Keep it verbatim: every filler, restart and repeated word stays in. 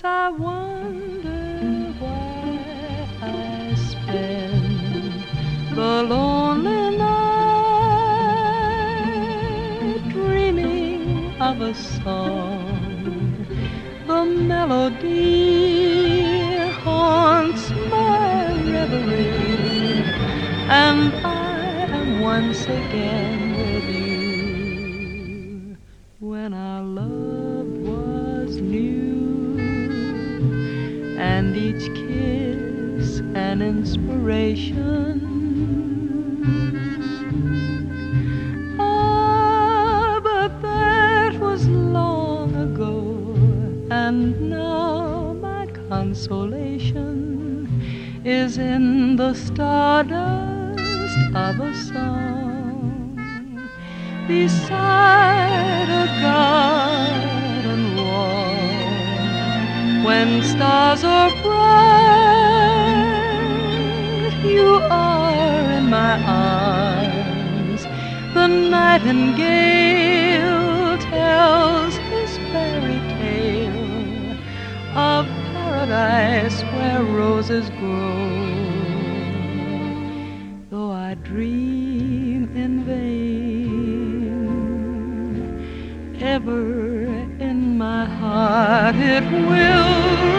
I wonder why I spend the lonely night dreaming of a song. The melody haunts my reverie, and I am once again with you. When our love was new, and each kiss an inspiration. Ah, but that was long ago, and now my consolation is in the stardust of a song beside a garden wall. When stars are bright, you are in my arms. The nightingale tells his fairy tale of paradise where roses grow. Though I dream in vain, ever in my heart it will